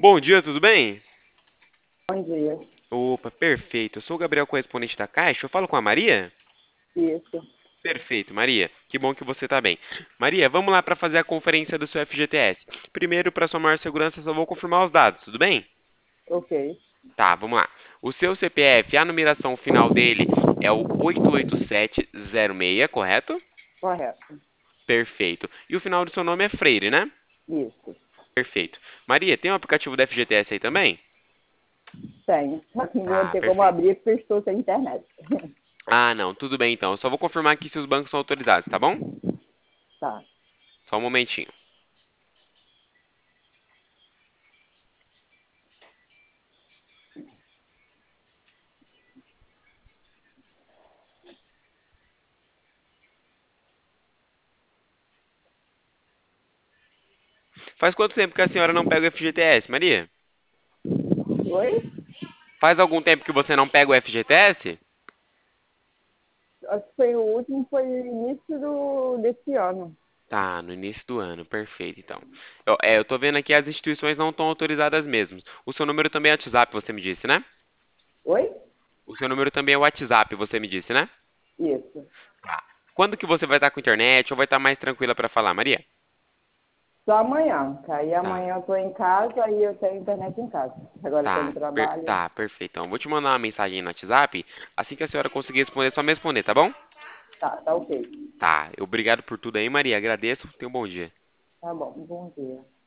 Bom dia, tudo bem? Bom dia. Opa, perfeito. Eu sou o Gabriel, correspondente da Caixa. Eu falo com a Maria? Isso. Perfeito, Maria. Que bom que você está bem. Maria, vamos lá para fazer a conferência do seu FGTS. Primeiro, para sua maior segurança, só vou confirmar os dados, tudo bem? Ok. Tá, vamos lá. O seu CPF, a numeração final dele é o 88706, correto? Correto. Perfeito. E o final do seu nome é Freire, né? Isso. Perfeito. Maria, tem o aplicativo do FGTS aí também? Tem. Só que não vou Tá, ter como perfeito. abrir porque eu estou sem internet. Ah, não, tudo bem então. Eu só vou confirmar aqui se os bancos são autorizados, tá bom? Tá. Só um momentinho. Faz quanto tempo que a senhora não pega o FGTS, Maria? Oi? Faz algum tempo que você não pega o FGTS? Acho que foi o último, foi no início desse ano. Tá, no início do ano, perfeito, então. Eu tô vendo aqui as instituições não estão autorizadas mesmo. O seu número também é WhatsApp, você me disse, né? Oi? O seu número também é WhatsApp, você me disse, né? Isso. Tá. Quando que você vai estar com internet ou vai estar mais tranquila para falar, Maria? Só amanhã. Que aí Tá, amanhã eu estou em casa, aí eu tenho internet em casa. Agora eu estou no trabalho. tá, perfeito. Então, vou te mandar uma mensagem no WhatsApp. Assim que a senhora conseguir responder, só me responder, tá bom? Tá ok. Tá, obrigado por tudo aí, Maria. Agradeço. Tenha um bom dia. Tá bom. Bom dia.